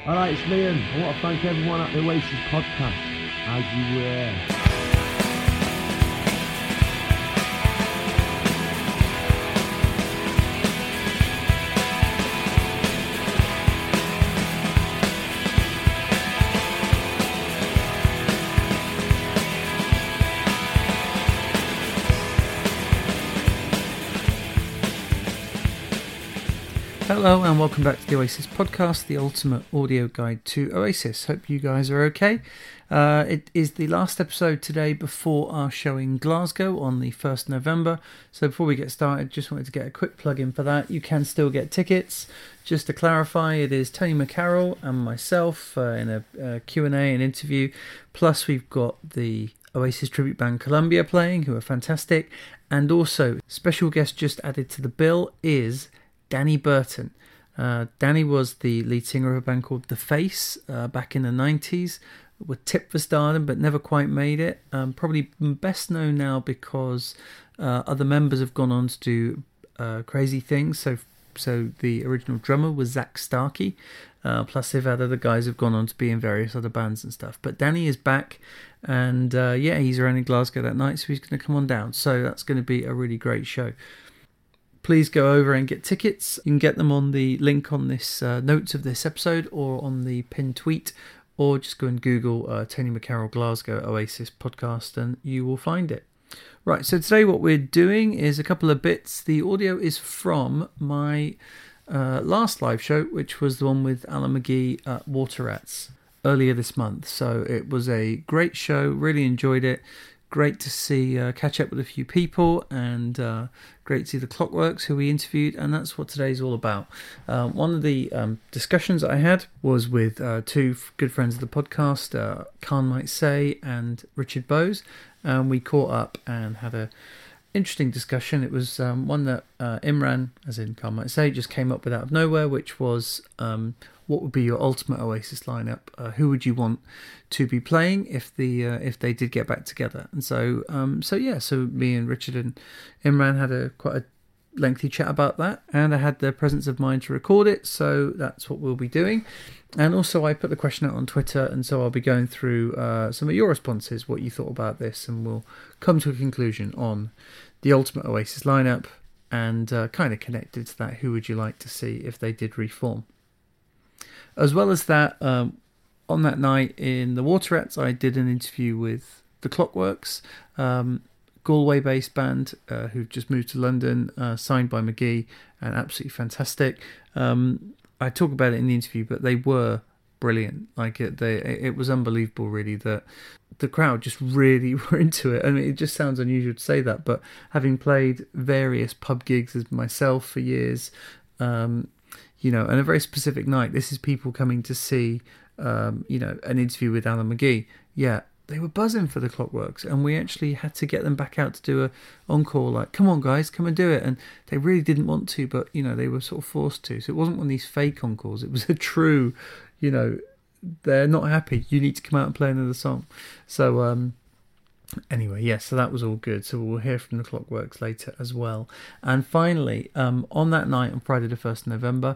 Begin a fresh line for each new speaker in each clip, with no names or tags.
Alright, it's Liam. I want to thank everyone at the Oasis podcast, as you were.
Hello and welcome back to the Oasis podcast, the ultimate audio guide to Oasis. Hope you guys are okay. It is the last episode today before our show in Glasgow on the 1st November. So before we get started, just wanted to get a quick plug in for that. You can still get tickets. Just to clarify, it is Tony McCarroll and myself in a Q&A and interview. Plus we've got the Oasis tribute band Columbia playing, who are fantastic. And also, special guest just added to the bill is Danny Burton. Danny was the lead singer of a band called The Face back in the 90s. Were tipped for stardom but never quite made it. Probably best known now because other members have gone on to do crazy things. So the original drummer was Zach Starkey. Plus they've had other guys who've gone on to be in various other bands and stuff. But Danny is back, and he's around in Glasgow that night, so he's going to come on down. So that's going to be a really great show. Please go over and get tickets. You can get them on the link on this notes of this episode or on the pinned tweet, or just go and Google Tony McCarroll Glasgow Oasis podcast and you will find it. Right, so today what we're doing is a couple of bits. The audio is from my last live show, which was the one with Alan McGee at Water Rats earlier this month. So it was a great show, really enjoyed it. Great to see, catch up with a few people, and great to see the Clockworks, who we interviewed, and that's what today's all about. One of the discussions I had was with two good friends of the podcast, Khan Might Say and Richard Bowes, and we caught up and had a interesting discussion. It was one that Imran, as in Khan Might Say, just came up with out of nowhere, which was what would be your ultimate Oasis lineup? Who would you want to be playing if they did get back together? And so me and Richard and Imran had quite a lengthy chat about that, and I had the presence of mind to record it, so that's what we'll be doing. And also I put the question out on Twitter, and so I'll be going through some of your responses, what you thought about this, and we'll come to a conclusion on the ultimate Oasis lineup, and kind of connected to that, who would you like to see if they did reform? As well as that, on that night in the Water Rats, I did an interview with the Clockworks, Galway-based band who've just moved to London, signed by McGee, and absolutely fantastic. I talk about it in the interview, but they were brilliant. Like it was unbelievable, really, that the crowd just really were into it. I mean, it just sounds unusual to say that, but having played various pub gigs as myself for years, and a very specific night. This is people coming to see, an interview with Alan McGee. Yeah, they were buzzing for the Clockworks, and we actually had to get them back out to do a encore. Like, come on, guys, come and do it. And they really didn't want to, but they were sort of forced to. So it wasn't one of these fake encores. It was a true, they're not happy. You need to come out and play another song. So anyway, yes, so that was all good. So we'll hear from the Clockworks later as well. And finally, on that night, on Friday the 1st of November,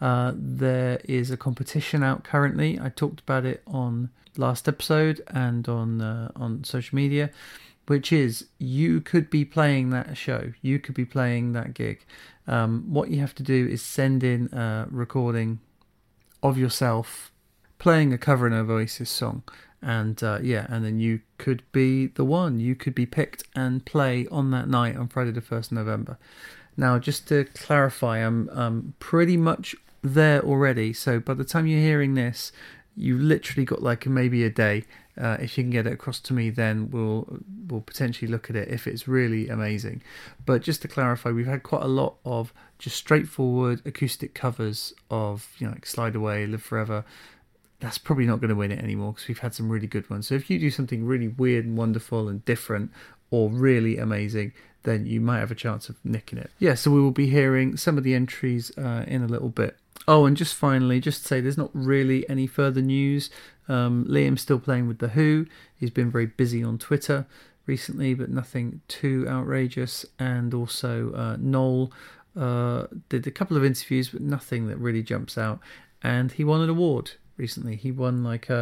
there is a competition out currently. I talked about it on last episode and on social media, which is you could be playing that show. You could be playing that gig. What you have to do is send in a recording of yourself playing a cover of an Oasis song. And and then you could be the one. You could be picked and play on that night on Friday the 1st of November. Now, just to clarify, I'm pretty much there already. So by the time you're hearing this, you literally got like maybe a day. If you can get it across to me, then we'll potentially look at it if it's really amazing. But just to clarify, we've had quite a lot of just straightforward acoustic covers of like Slide Away, Live Forever. That's probably not going to win it anymore because we've had some really good ones. So if you do something really weird and wonderful and different or really amazing, then you might have a chance of nicking it. Yeah, so we will be hearing some of the entries in a little bit. Oh, and just finally, just to say there's not really any further news. Liam's still playing with The Who. He's been very busy on Twitter recently, but nothing too outrageous. And also Noel did a couple of interviews, but nothing that really jumps out. And he won an award recently. He won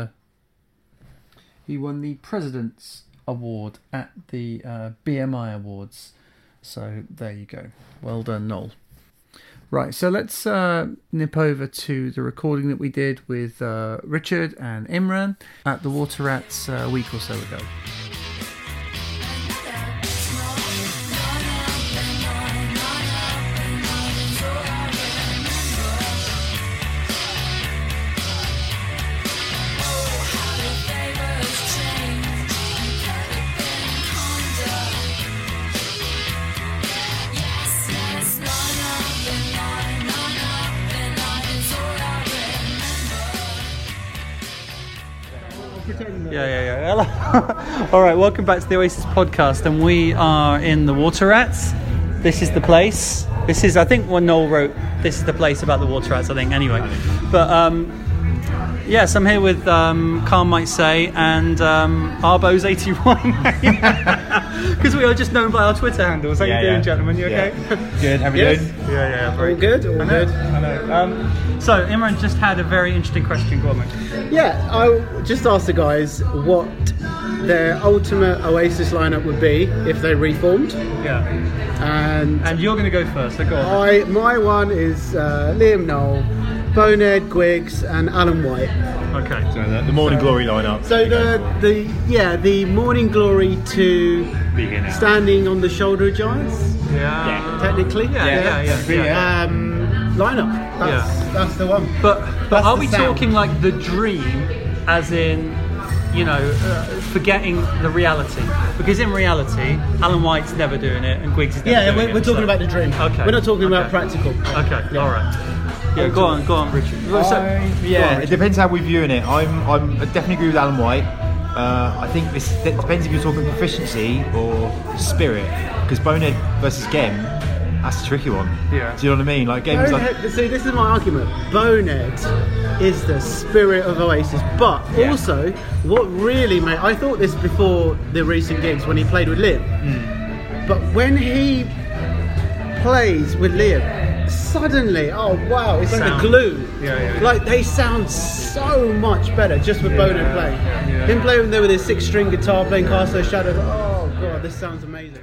the President's Award at the BMI Awards. So there you go. Well done, Noel. Right, so let's nip over to the recording that we did with Richard and Imran at the Water Rats a week or so ago. Yeah. Hello. All right, welcome back to the Oasis podcast, and we are in the Water Rats. This is the place. This is, I think, when Noel wrote, this is the place about the Water Rats, I think, anyway. But, yes, I'm here with Khan Might Say and Arbos81. Because we are just known by our Twitter handles. How you doing, gentlemen? You okay?
Good, how are you doing?
Yeah, very
all good. I
know. So, Imran just had a very interesting question. Go on, mate.
Yeah, I just asked the guys what their ultimate Oasis lineup would be if they reformed.
Yeah.
And
you're going to go first, so go on.
My one is Liam Noel, Bonehead, Griggs, and Alan White.
Okay.
So the Morning Glory lineup.
So the Morning Glory to standing on the shoulder of giants.
Yeah.
Technically.
Yeah.
Lineup. That's the one.
But are we talking like the dream, as in, forgetting the reality? Because in reality, Alan White's never doing it, and Griggs is never doing it.
We're talking about the dream.
Okay.
We're not talking about practical.
Okay. Yeah. All right. Yeah. Go on, Richard.
It depends how we're viewing it. I definitely agree with Alan White. I think it depends if you're talking proficiency or spirit. Because Bonehead versus Gem, that's a tricky one.
Yeah.
Do you know what I mean? Like Gem's
see, this is my argument. Bonehead is the spirit of Oasis, but also what really made, I thought this before the recent gigs when he played with Liam, but when he plays with Liam, suddenly, oh wow, it's like the glue. Like they sound so much better just with Bonehead playing. Him playing there with his 6-string guitar, playing Cast Those Shadows. Oh god, this sounds amazing.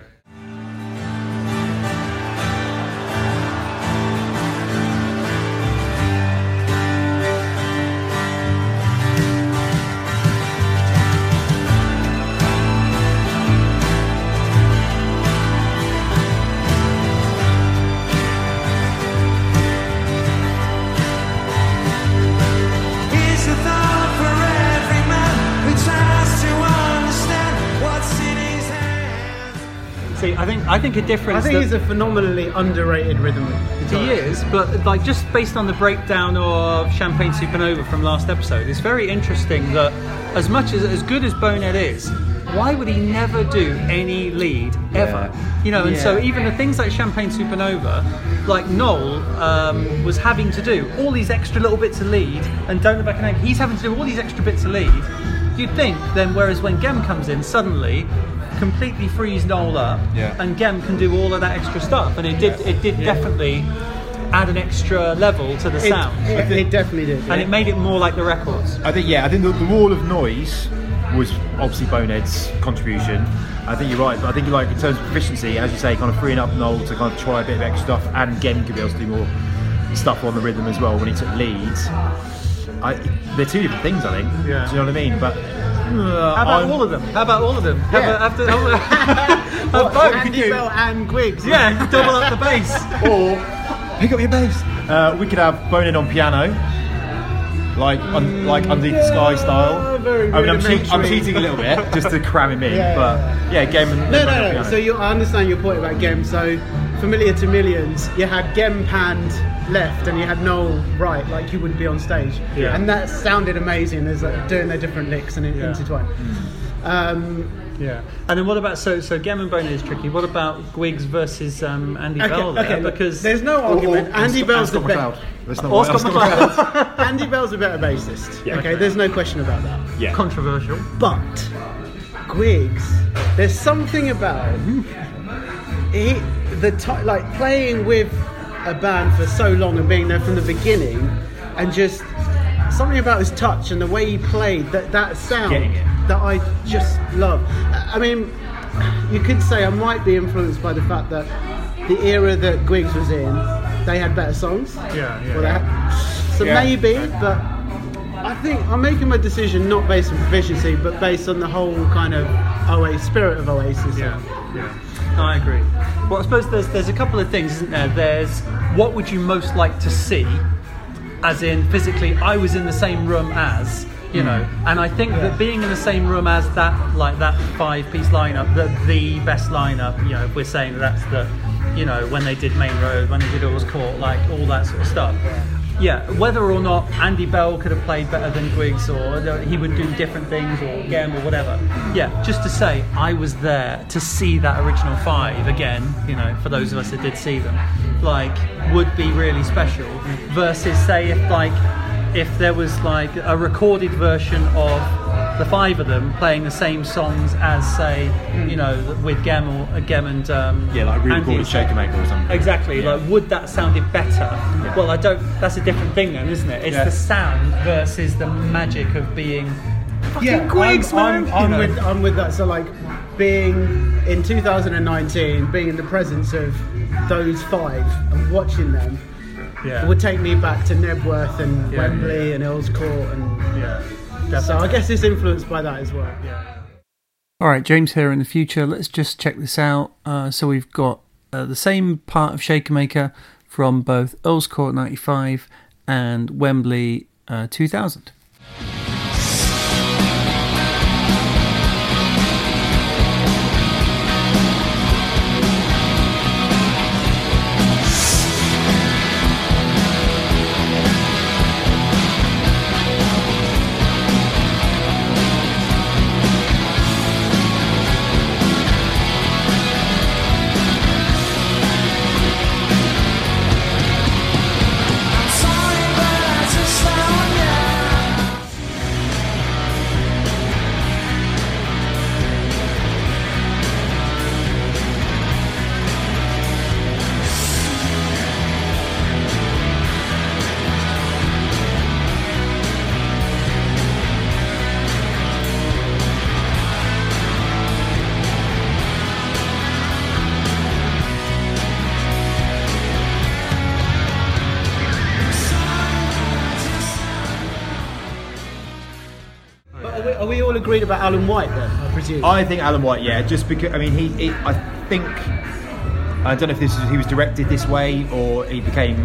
See, I think a difference.
I think he's a phenomenally underrated rhythm guitarist.
He is, but like just based on the breakdown of Champagne Supernova from last episode, it's very interesting that as good as Bonehead is, why would he never do any lead ever? And so even the things like Champagne Supernova, like Noel was having to do all these extra little bits of lead, and Don't Look Back in Anger, he's having to do all these extra bits of lead. You'd think then, whereas when Gem comes in, suddenly completely frees Noel up, and Gem can do all of that extra stuff, and it did definitely add an extra level to the sound.
It definitely did,
and it made it more like the records.
I think the wall of noise was obviously Bonehead's contribution. I think you're right, but I think in terms of proficiency, as you say, kind of freeing up Noel to kind of try a bit of extra stuff, and Gem could be able to do more stuff on the rhythm as well when he took leads. They're two different things, I think. Do you know what I mean? But
how about all of them?
Andy Bell and Griggs.
Yeah, double up the bass.
Or pick up your bass. We could have Bonehead on piano, like Underneath the Sky style. I'm cheating a little bit just to cram him in, but Gem and
no. So I understand your point about Gem. So Familiar to Millions, you had Gem panned left and you had Noel right, like you wouldn't be on stage, and that sounded amazing as doing their different licks and intertwined.
And then what about so Gem and Bonehead is tricky. What about Griggs versus Andy Bell there? Because
there's no argument. Andy Bell's the better. Andy Bell's a better bassist. There's no question about that.
Controversial,
but Griggs, there's something about like playing with a band for so long and being there from the beginning and just something about his touch and the way he played, that sound
Getting it.
that I just love. I mean, you could say I might be influenced by the fact that the era that Griggs was in, they had better songs. So maybe, but I think I'm making my decision not based on proficiency, but based on the whole kind of spirit of Oasis.
Yeah. No, I agree. Well, I suppose there's a couple of things, isn't there? There's what would you most like to see, as in physically, I was in the same room as, you know, and I think that being in the same room as that 5-piece lineup, the best lineup, you know, if we're saying that's the, you know, when they did Main Road, when they did Earls Court, like all that sort of stuff. Yeah, whether or not Andy Bell could have played better than Griggs, or he would do different things, or Gem, or whatever. Yeah, just to say, I was there to see that original 5 again, you know, for those of us that did see them, like, would be really special, versus, say, if there was, like, a recorded version of the 5 of them playing the same songs as, say, you know, with Gem and
like re-recorded Shaker Maker or something.
Exactly.
Yeah.
Like, would that sounded better?
Yeah.
Well, I don't. That's a different thing, then, isn't it? It's the sound versus the magic of being fucking Griggs, man.
I'm with that. So, like, being in 2019, being in the presence of those 5 and watching them would take me back to Nebworth and Wembley and Earls Court and so I guess it's influeed by that as well.
Alright, James here in the future. Let's just check this out. So we've got the same part of Shaker Maker from both Earls Court 95 and Wembley 2000.
Are we all agreed about Alan White then, I presume?
I think Alan White, just because, I mean, I think, I don't know if he was directed this way or he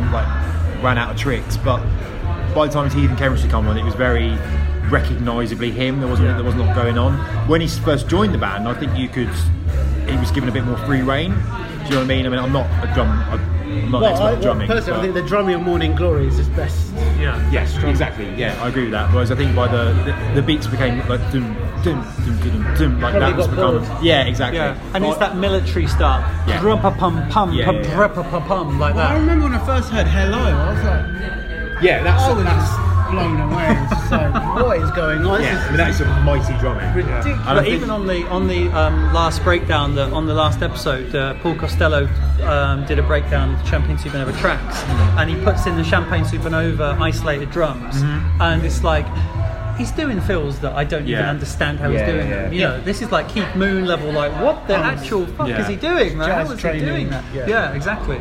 ran out of tricks, but by the time Heath and Chemistry come on, it was very recognisably him. There was a lot going on. When he first joined the band, I think he was given a bit more free rein. Do you know what I mean? I mean, I'm not an expert at drumming.
Personally, I think the drumming on Morning Glory is his best.
Yes, exactly. Yeah, I agree with that. Whereas I think by the beats became like dum dum dum dum dum, like that was become. Yeah, exactly.
Yeah, and it's that military stuff. Drum pa pum pum pum pum like that.
I remember when I first heard Hello, I was like, I was just blown away. It's just like, what is going on?
Yeah, but that is some mighty drumming.
Ridiculous.
But even on the last breakdown, on the last episode, Paul Costello did a breakdown of the Champagne Supernova tracks, and he puts in the Champagne Supernova isolated drums, and it's like he's doing fills that I don't even understand how he's doing them. You know, this is like Keith Moon level. Like, what the actual fuck is he doing, man? How is he doing that? Yeah, exactly.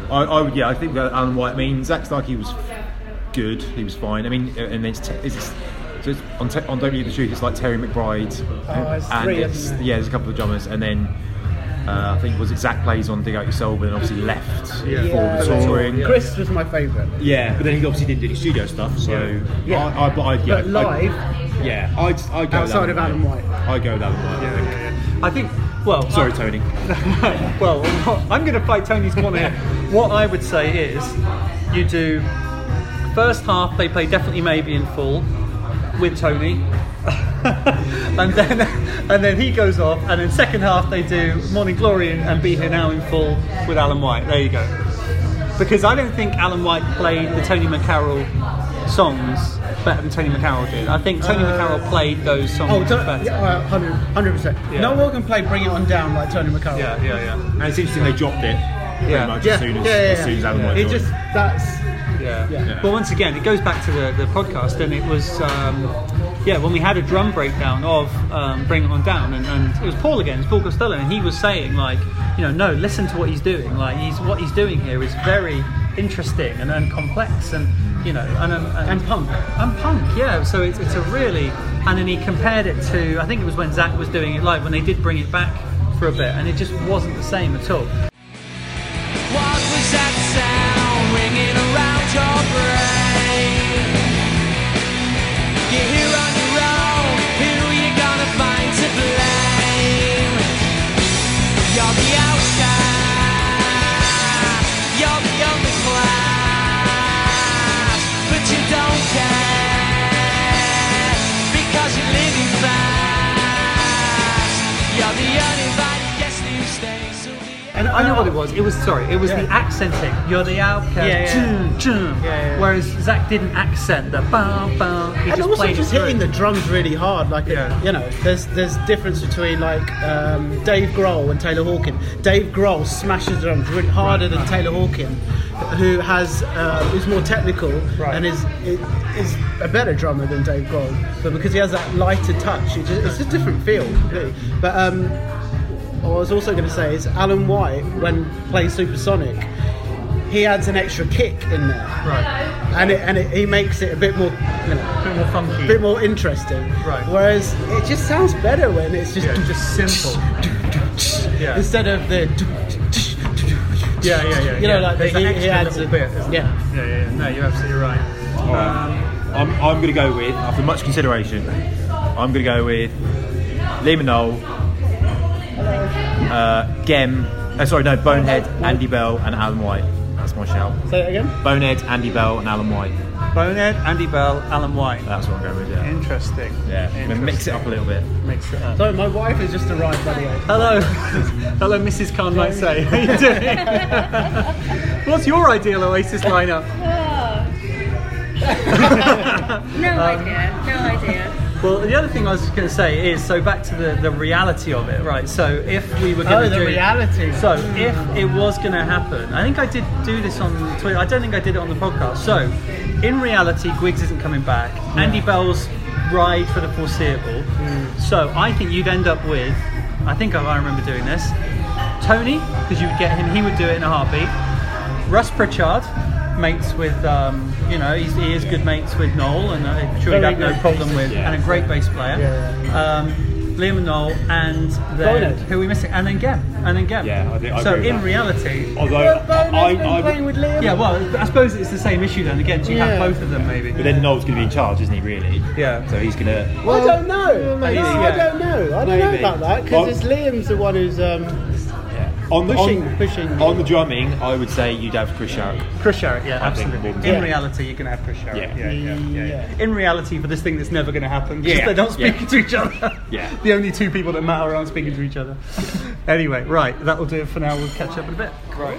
I think that Alan White. I mean, Zach Starkey was good. He was fine. I mean, and it's on Don't Believe the Truth. It's like Terry McBride, there's a couple of drummers, and then I think Zach plays on Dig Out Your Soul, but then obviously left for the touring.
Chris was my favourite.
Yeah, but then he obviously didn't do any studio stuff. So
but live.
I'd go
outside of Alan White.
I'd go with Alan White.
I think. Well,
sorry, Tony.
Well, I'm going to fight Tony's corner here. What I would say is, you do. First half they play Definitely Maybe in full with Tony, and then he goes off, and then second half they do Morning Glory and Be Here Now in full with Alan White. There you go. Because I don't think Alan White played the Tony McCarroll songs better than Tony McCarroll did. I think Tony McCarroll played those songs better.
100%. No one can play Bring It On Down like Tony McCarroll.
Yeah. And it's interesting they dropped it pretty much as soon as Alan White joined.
Yeah. Well, once again, it goes back to the podcast, and it was when we had a drum breakdown of Bring It On Down, and it was Paul again, it's Paul Costello, and he was saying like, no, listen to what he's doing. Like what he's doing here is very interesting and complex, and and
punk.
Yeah. So it's a really, and then he compared it to, I think it was when Zach was doing it live, when they did bring it back for a bit, and it just wasn't the same at all.
What was that sound ringing around your brain? You're here on your own, who you gonna find to blame? You're the outcast, you're the underclass, but you don't care, because you're living fast. You're the uninvited guest who stays till the end.
And I know what it was. It was the accenting. You're the outcast.
Yeah.
Whereas Zach didn't accent the bam bam. He
And
just
also
played
just
it through.
hitting the drums really hard, like there's difference between like Dave Grohl and Taylor Hawkins. Dave Grohl smashes the drums really harder than Taylor Hawkins, who is more technical and is a better drummer than Dave Grohl. But because he has that lighter touch, it's a different feel completely. But what I was also going to say is Alan White, when playing Supersonic, he adds an extra kick in there, and he makes it a bit more,
a bit more funky,
a bit more interesting.
Right.
Whereas it just sounds better when it's just
simple.
instead of the. Like
There's that
he
extra
adds
little
a
bit. Isn't
Yeah.
Yeah. No, you're absolutely right.
I'm going to go with, after much consideration, I'm going to go with Liam and Noel, Bonehead, Andy Bell, and Alan White. That's my shout.
Say it again.
Bonehead, Andy Bell, and Alan White.
Bonehead, Andy Bell, Alan White.
That's what I'm going with. Yeah.
Interesting.
Yeah. I'm gonna mix it up a little bit.
Mix it up.
Sorry, my wife has just arrived, by the way.
Hello, Mrs. Khan might say. How you doing? What's your ideal Oasis lineup?
No idea.
Well, the other thing I was going to say is, so back to the reality of it, right? So if we were going to do
reality.
So if it was going to happen, I think I did do this on Twitter. I don't think I did it on the podcast. So in reality, Griggs isn't coming back. Andy Bell's ride for the foreseeable. So I think you'd end up with, I think I remember doing this, Tony, because you would get him, he would do it in a heartbeat. Russ Pritchard, mates with, he is good mates with Noel, and I'm sure he'd have no problem with, and a great bass player. Liam and Noel, and then who are we missing? And then Gem.
Yeah, I think.
So in reality,
although
playing with Liam.
yeah, well, I suppose it's the same issue then. Again, so you have both of them maybe.
but then Noel's going to be in charge, isn't he? Really?
Yeah.
So he's going to.
Well, I don't know.
maybe,
I don't know. I don't know
Maybe.
about that,
Well-
because it's Liam's the one who's
On
pushing.
On the drumming, I would say you'd have Chris Sharrock.
Chris Sharrock, yeah,
I think
absolutely.
more-
In
Yeah.
reality, you can have Chris Sharrock.
Yeah.
Yeah. In reality, for this thing that's never going to happen, because
Yeah.
they're not speaking
Yeah.
to each other.
Yeah.
The only two people that matter aren't speaking to each other. Anyway, right, that will do it for now. We'll catch up in a bit.
Right.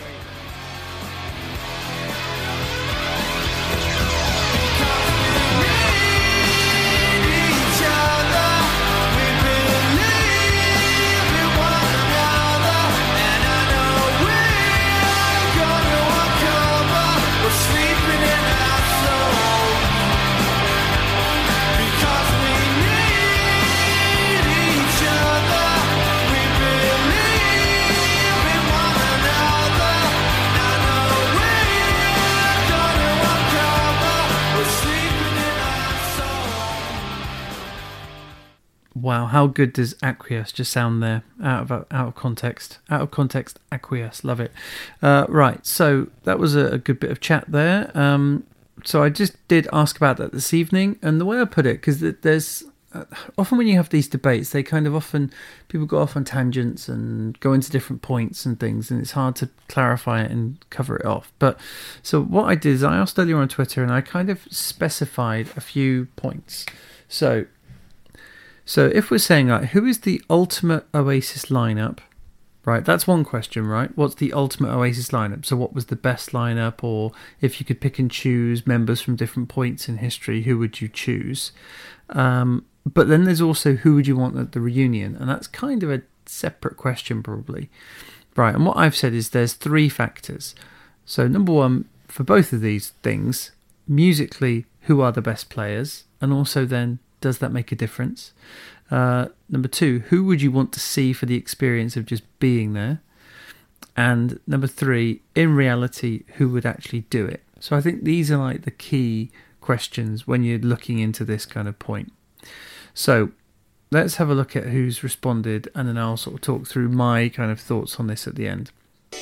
Wow, how good does Acquiesce just sound there? Out of context. Out of context, Acquiesce. Love it. Right, so that was a good bit of chat there. So I just did ask about that this evening, and the way I put it, because there's often when you have these debates, they kind of people go off on tangents and go into different points and things, and it's hard to clarify it and cover it off. But so what I did is I asked earlier on Twitter, and I kind of specified a few points. So if we're saying, like, who is the ultimate Oasis lineup, right? That's one question, right? What's the ultimate Oasis lineup? So what was the best lineup? Or if you could pick and choose members from different points in history, who would you choose? But then there's also who would you want at the reunion? And that's kind of a separate question, probably. Right, and what I've said is there's three factors. So number one, for both of these things, musically, who are the best players? And also then, does that make a difference? Number 2, who would you want to see for the experience of just being there? And number 3, in reality, who would actually do it? So I think these are like the key questions when you're looking into this kind of point. So let's have a look at who's responded, and then I'll sort of talk through my kind of thoughts on this at the end.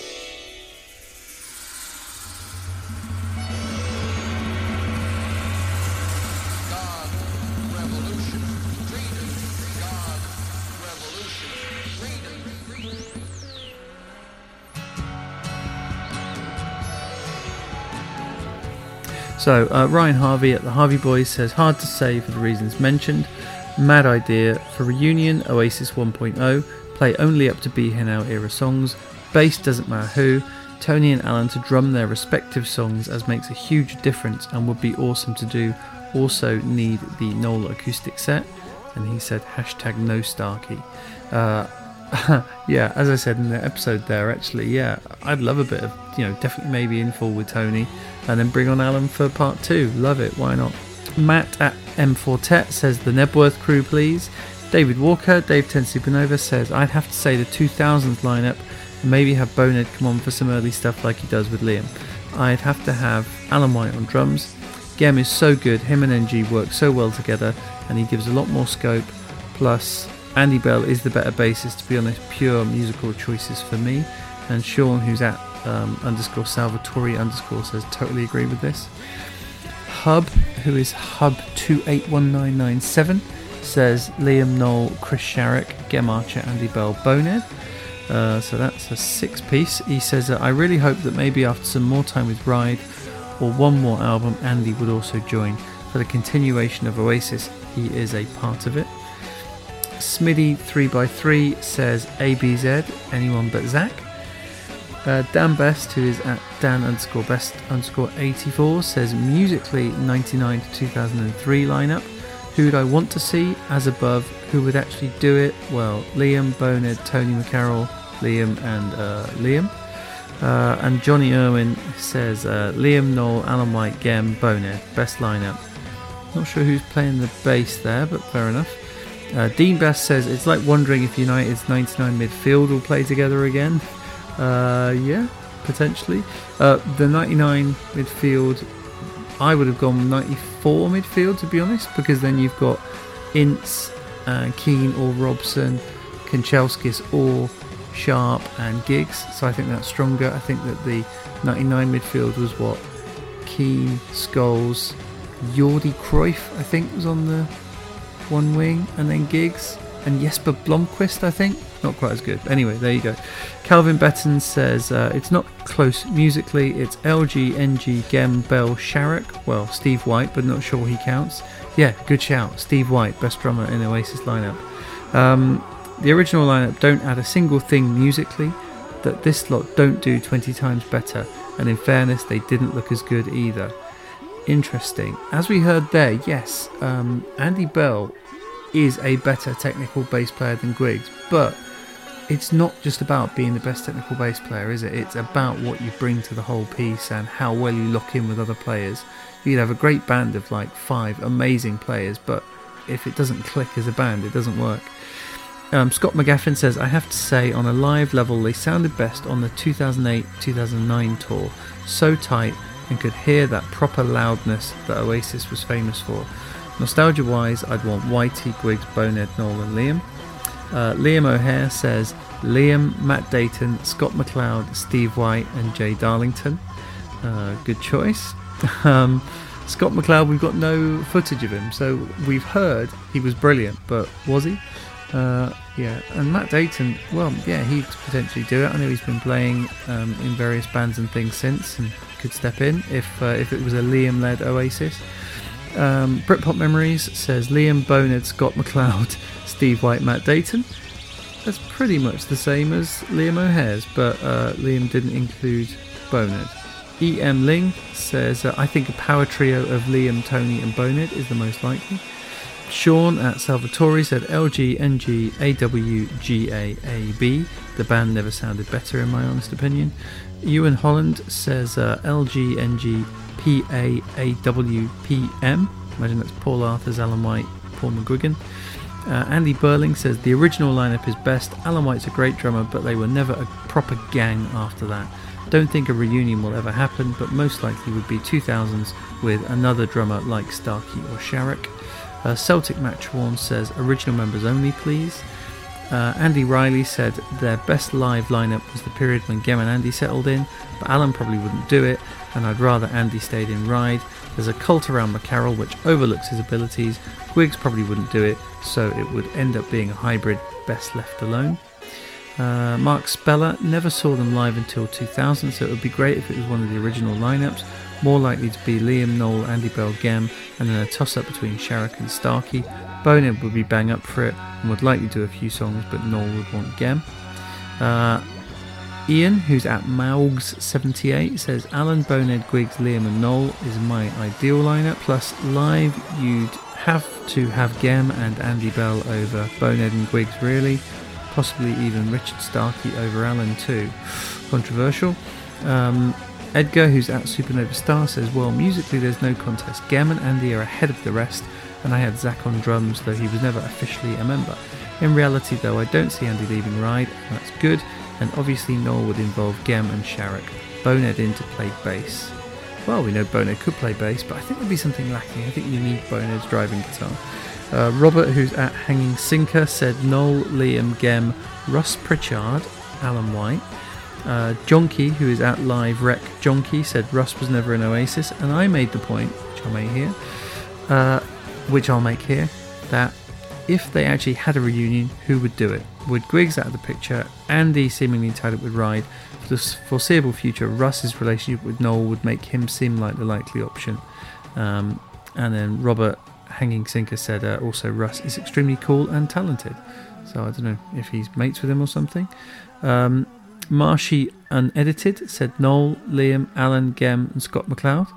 So Ryan Harvey at the Harvey Boys says, hard to say for the reasons mentioned. Mad idea for reunion, Oasis 1.0. Play only up to Be Here Now era songs. Bass doesn't matter who. Tony and Alan to drum their respective songs, as makes a huge difference and would be awesome to do. Also need the Noel acoustic set. And he said #no Starkey. Yeah, as I said in the episode there, actually, yeah, I'd love a bit of, definitely maybe in full with Tony, and then bring on Alan for part 2. Love it, why not? Matt at M4Tet says the Nebworth crew, please. David Walker, Dave 10 Supernova says I'd have to say the 2000s lineup, and maybe have Bonehead come on for some early stuff like he does with Liam. I'd have to have Alan White on drums. Gem is so good, him and NG work so well together, and he gives a lot more scope. Plus, Andy Bell is the better bassist, to be honest. Pure musical choices for me. And Sean, who's at _Salvatore_ says totally agree with this. Hub, who is Hub281997, says Liam, Noel, Chris Sharrock, Gem Archer, Andy Bell, Bonehead. So that's a 6-piece. He says I really hope that maybe after some more time with Ride or one more album, Andy would also join for the continuation of Oasis. He is a part of it. Smitty 3x3 says ABZ, anyone but Zach. Dan Best, who is at Dan_Best_84, says musically 99 to 2003 lineup. Who would I want to see? As above, who would actually do it? Well, Liam, Bonehead, Tony McCarroll, Liam and Liam. And Johnny Irwin says Liam, Noel, Alan White, Gem, Bonehead. Best lineup. Not sure who's playing the bass there, but fair enough. Dean Best says it's like wondering if United's 99 midfield will play together again. Yeah, potentially. The 99 midfield, I would have gone 94 midfield, to be honest, because then you've got Ince, Keane or Robson, Kanchelskis or Sharp and Giggs. So I think that's stronger. I think that the 99 midfield was what? Keane, Scholes, Jordi Cruyff, I think, was on the one wing, and then Giggs and Jesper Blomqvist, I think. Not quite as good. Anyway, there you go. Calvin Bettens says it's not close musically. It's LG, NG, Gem, Bell, Sharrock. Well, Steve White, but not sure he counts. Yeah, good shout. Steve White, best drummer in the Oasis lineup. The original lineup don't add a single thing musically that this lot don't do 20 times better. And in fairness, they didn't look as good either. Interesting. As we heard there, yes, Andy Bell is a better technical bass player than Griggs, but it's not just about being the best technical bass player, is it? It's about what you bring to the whole piece and how well you lock in with other players. You could have a great band of like 5 amazing players, but if it doesn't click as a band, it doesn't work. Scott McGaffin says, I have to say, on a live level, they sounded best on the 2008-2009 tour. So tight, and could hear that proper loudness that Oasis was famous for. Nostalgia wise, I'd want Whitey, Griggs, Bonehead, Noel and Liam. Liam O'Hare says Liam, Matt Dayton, Scott McLeod, Steve White and Jay Darlington. Good choice. Scott McLeod, we've got no footage of him, so we've heard he was brilliant, but was he? Yeah, and Matt Dayton, well, yeah, he'd potentially do it. I know he's been playing in various bands and things since, and could step in if it was a Liam-led Oasis. Britpop Memories says Liam, Bonehead, Scott McLeod, Steve White, Matt Dayton. That's pretty much the same as Liam O'Hare's, but Liam didn't include Bonehead. E.M. Ling says I think a power trio of Liam, Tony and Bonehead is the most likely. Sean at Salvatore said LG, NG, AW, GA, AB. The band never sounded better in my honest opinion. Ewan Holland says LG, NG, PA, AW, PM. Imagine that's Paul Arthurs, Alan White, Paul McGuigan. Andy Burling says the original lineup is best. Alan White's a great drummer, but they were never a proper gang after that. Don't think a reunion will ever happen, but most likely would be 2000s with another drummer like Starkey or Sharrock. Celtic Matchworn says original members only please. Andy Riley said their best live lineup was the period when Gem and Andy settled in, but Alan probably wouldn't do it, and I'd rather Andy stayed in Ride. There's a cult around McCarroll which overlooks his abilities. Griggs probably wouldn't do it, so it would end up being a hybrid, best left alone. Mark Speller never saw them live until 2000, so it would be great if it was one of the original lineups. More likely to be Liam, Noel, Andy Bell, Gem, and then a toss-up between Sharrock and Starkey. Bonehead would be bang up for it and would likely do a few songs, but Noel would want Gem. Ian, who's at Maugs78, says Alan, Bonehead, Griggs, Liam and Noel is my ideal lineup. Plus live you'd have to have Gem and Andy Bell over Bonehead and Griggs really. Possibly even Richard Starkey over Alan too. Controversial. Edgar, who's at Supernova Star, says, well, musically there's no contest. Gem and Andy are ahead of the rest, and I had Zach on drums, though he was never officially a member. In reality, though, I don't see Andy leaving Ride, and that's good, and obviously Noel would involve Gem and Sharrock. Bonehead in to play bass. Well, we know Bonehead could play bass, but I think there'd be something lacking. I think you need Bonehead's driving guitar. Robert, who's at Hanging Sinker, said Noel, Liam, Gem, Russ Pritchard, Alan White. Jonky, who is at Live Rec Jonky, said Russ was never an Oasis, and I made the point, which I'll make here, that if they actually had a reunion, who would do it? With Griggs out of the picture, Andy seemingly tied up with Ride, for the foreseeable future, Russ's relationship with Noel would make him seem like the likely option. And then Robert Hanging Sinker said also Russ is extremely cool and talented, so I don't know if he's mates with him or something. Marshy Unedited said Noel, Liam, Alan, Gem and Scott McLeod.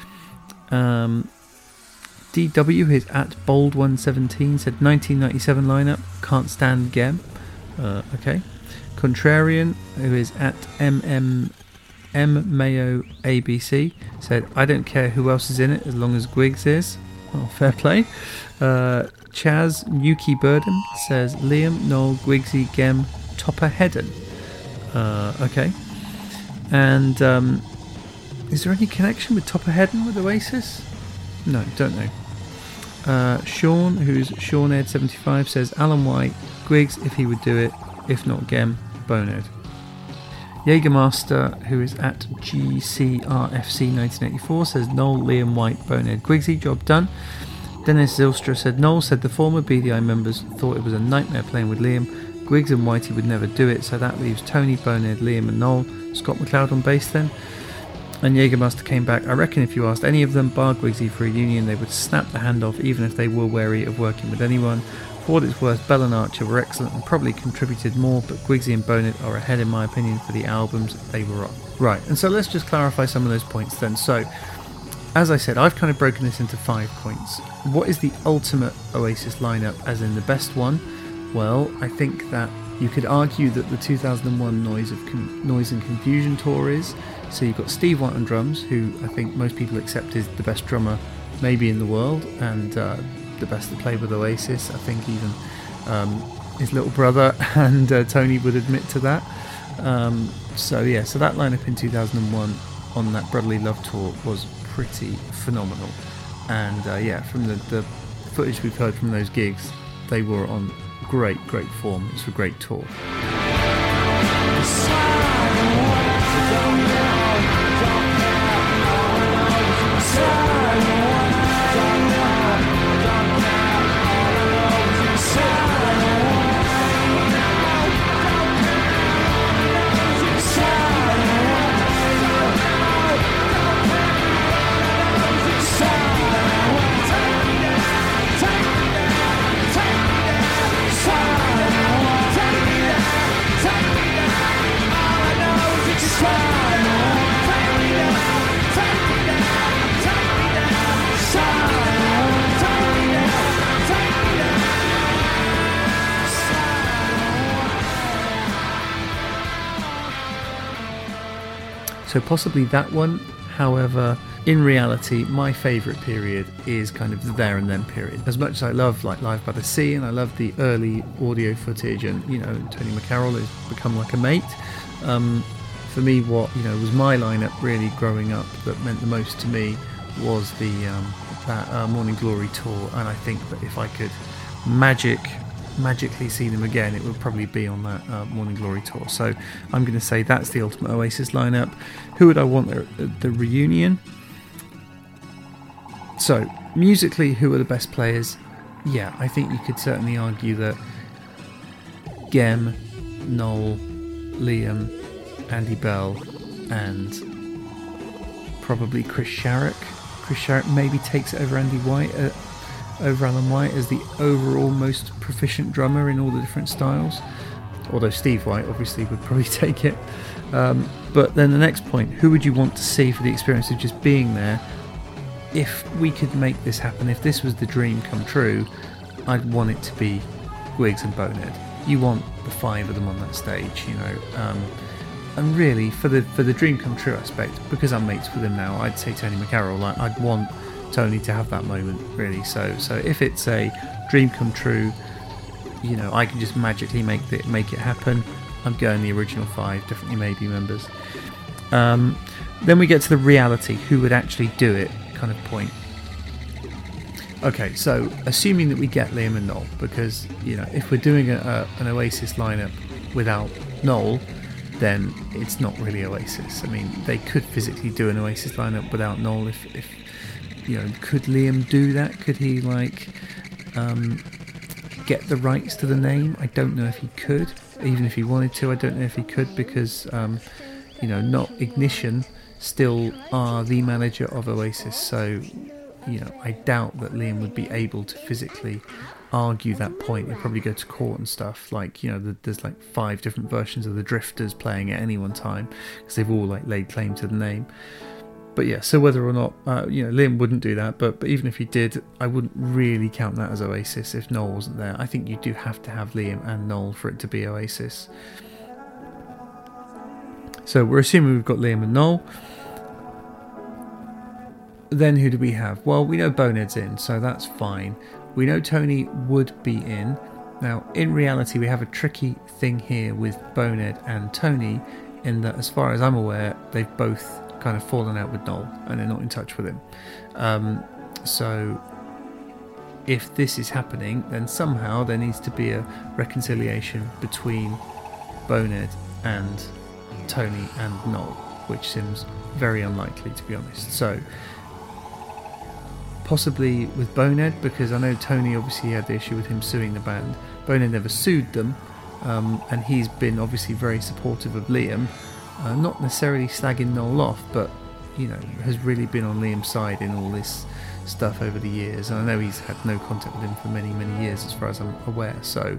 DW, who's at Bold117, said 1997 lineup, can't stand Gem. Okay. Contrarian, who is at M Mayo ABC, said I don't care who else is in it as long as Griggs is. Oh, fair play. Chaz Yuki Burden says Liam, Noel, Griggsy, Gem, Topper Hedden. Okay. And is there any connection with Topper Hedden with Oasis? No, don't know. Sean, who's SeanEd75, says Alan White, Griggs if he would do it, if not Gem, Bonehead. Jägermaster, who is at GCRFC1984, says Noel, Liam, White, Bonehead, Griggsy, job done. Dennis Zilstra said Noel said the former BDI members thought it was a nightmare playing with Liam. Griggs and Whitey would never do it, so that leaves Tony, Bonehead, Liam and Noel. Scott McLeod on bass then. And Jägermaster came back. I reckon if you asked any of them, bar Griggsy, for a union, they would snap the hand off even if they were wary of working with anyone. For what it's worth, Bell and Archer were excellent and probably contributed more, but Griggsy and Bonehead are ahead in my opinion for the albums they were on. Right, and so let's just clarify some of those points then. So, as I said, I've kind of broken this into 5 points. What is the ultimate Oasis lineup, as in the best one? Well, I think that you could argue that the 2001 Noise and Confusion tour is. So you've got Steve White on drums, who I think most people accept is the best drummer maybe in the world, and the best to play with Oasis. I think even his little brother and Tony would admit to that. So that lineup in 2001 on that Brotherly Love tour was pretty phenomenal. And from the footage we've heard from those gigs, they were on great form. It's a great tour. So possibly that one. However, in reality, my favourite period is kind of the There and Then period. As much as I love like Live by the Sea and I love the early audio footage, and Tony McCarroll has become like a mate. For me, what was my lineup really growing up that meant the most to me was the that Morning Glory tour, and I think that if I could magically see them again, it would probably be on that Morning Glory tour. So I'm going to say that's the ultimate Oasis lineup. Who would I want at the reunion? So musically, who are the best players? Yeah, I think you could certainly argue that Gem, Noel, Liam, Andy Bell, and probably Chris Sharrock. Chris Sharrock maybe takes it over over Alan White as the overall most proficient drummer in all the different styles. Although Steve White obviously would probably take it. But then the next point, who would you want to see for the experience of just being there? If we could make this happen, if this was the dream come true, I'd want it to be Guigs and Bonehead. You want the 5 of them on that stage, and really for the dream come true aspect, because I'm mates with him now, I'd say Tony McCarroll. I'd want Tony to have that moment, really. So if it's a dream come true, I can just magically make it happen, I'm going the original 5, definitely maybe members. Then we get to the reality, who would actually do it kind of point. Okay, so assuming that we get Liam and Noel, because if we're doing an Oasis lineup without Noel, then it's not really Oasis. I mean, they could physically do an Oasis lineup without Noel. If could Liam do that? Could he get the rights to the name? I don't know if he could. Even if he wanted to, I don't know if he could, because not Ignition still are the manager of Oasis. So I doubt that Liam would be able to physically argue that point. He'd probably go to court and stuff. There's 5 different versions of the Drifters playing at any one time, because they've all laid claim to the name. But yeah, so whether or not Liam wouldn't do that, but even if he did, I wouldn't really count that as Oasis if Noel wasn't there. I think you do have to have Liam and Noel for it to be Oasis. So we're assuming we've got Liam and Noel. Then who do we have? Well, we know Bonehead's in, so that's fine. We know Tony would be in. Now, in reality, we have a tricky thing here with Bonehead and Tony, in that, as far as I'm aware, they've both kind of fallen out with Noel and they're not in touch with him. So if this is happening, then somehow there needs to be a reconciliation between Bonehead and Tony and Noel, which seems very unlikely, to be honest. So possibly with Bonehead, because I know Tony obviously had the issue with him suing the band. Bonehead never sued them, and he's been obviously very supportive of Liam, not necessarily slagging Noel off, but has really been on Liam's side in all this stuff over the years. And I know he's had no contact with him for many years, as far as I'm aware. So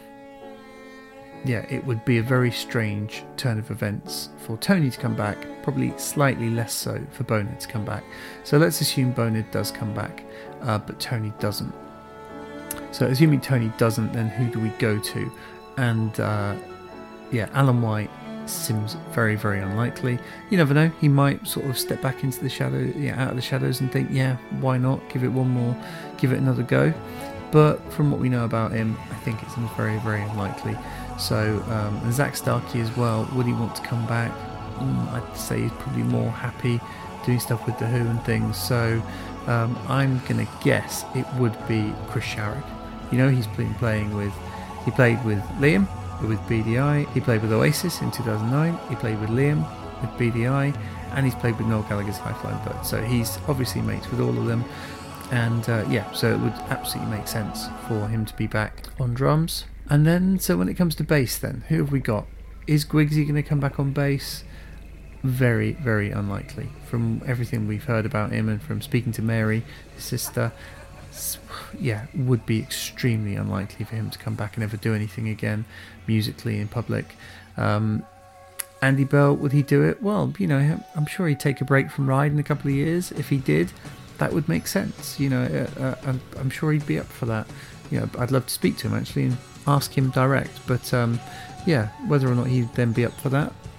yeah, it would be a very strange turn of events for Tony to come back, probably slightly less so for Bonehead to come back. So let's assume Bonehead does come back, but Tony doesn't. So assuming Tony doesn't, then who do we go to? And Alan White seems very unlikely. You never know, he might sort of step back into the shadow, out of the shadows, and think, why not, give it another go. But from what we know about him, I think it seems very unlikely. So and Zach Starkey as well, would he want to come back? I'd say he's probably more happy doing stuff with The Who and things. So I'm gonna guess it would be Chris Sharrock. He's been playing with, he played with Liam with BDI, he played with Oasis in 2009, he played with Liam with BDI, and he's played with Noel Gallagher's Lifeline Bird. So he's obviously mates with all of them. And so it would absolutely make sense for him to be back on drums. And then, so when it comes to bass, then who have we got? Is Guigsy going to come back on bass? Very unlikely. From everything we've heard about him and from speaking to Mary, his sister, would be extremely unlikely for him to come back and ever do anything again musically in public. Andy Bell, would he do it? Well, I'm sure he'd take a break from Ride in a couple of years. If he did, that would make sense. I'm sure he'd be up for that. I'd love to speak to him actually and ask him direct. But whether or not he'd then be up for that,